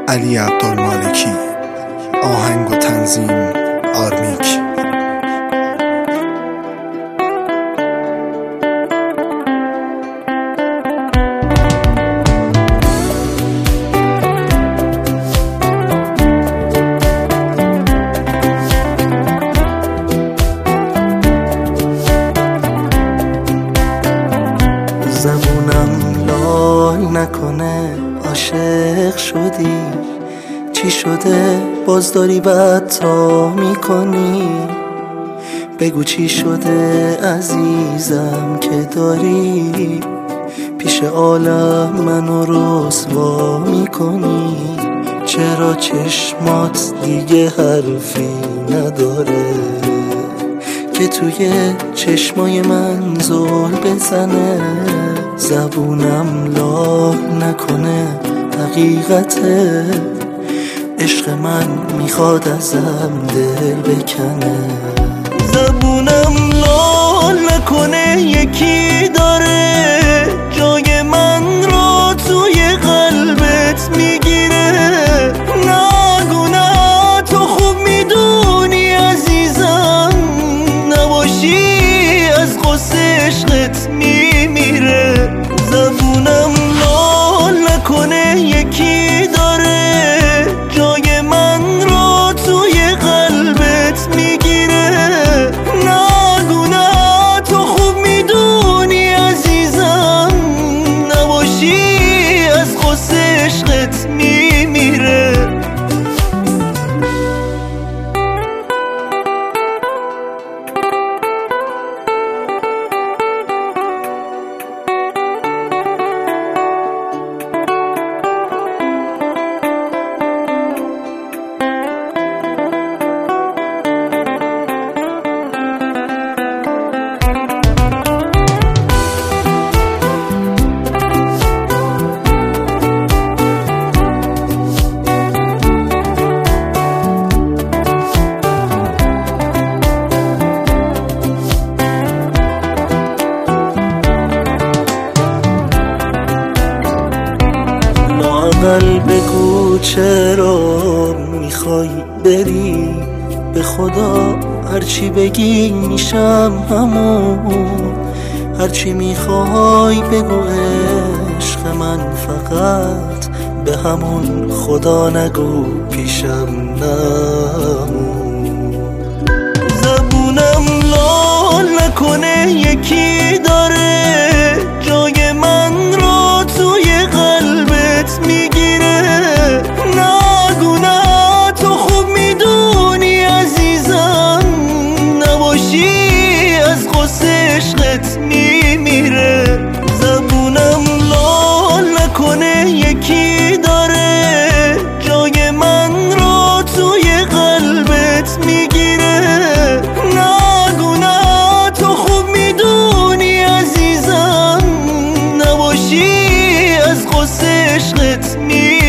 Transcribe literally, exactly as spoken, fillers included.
علی عبدالمالکی. آهنگ و تنظیم آرمیک. زبونم لال نکنه عاشق شدی، چی شده باز داری بدتا میکنی؟ بگو چی شده عزیزم که داری پیش عالم منو رسوا میکنی؟ چرا چشمات دیگه حرفی نداره که توی چشمای من زل بزنه؟ زبونم لال نکنه حقیقته، عشق من میخواد ازم دل بکنه. زبونم لال نکنه یکی داره جای من رو توی قلبت میگیره. نگو نه تو خوب میدونی عزیزم، نباشی از غصه عشقت میمیره. زبونم لال نکنه یکی داره جای من رو توی قلبت میگیره. نگو نه تو خوب میدونی عزیزم، نباشی از غصه عشقت میمیره. لااقل بگو چرا میخوای بری، به خدا هرچی بگی میشم همون. هرچی میخوای بگو عشق من، فقط به همون خدا نگو پیشم نمون. زبونم لال نکنه یکی داره جای من رو توی قلبت میگیره. نگو نه تو خوب میدونی عزیزم، نباشی از غصه عشقت میمیره. زبونم لال نکنه یکی داره جای من رو توی قلبت میگیره. نگو نه تو خوب میدونی عزیزم، نباشی از غصه عشقت میمیره.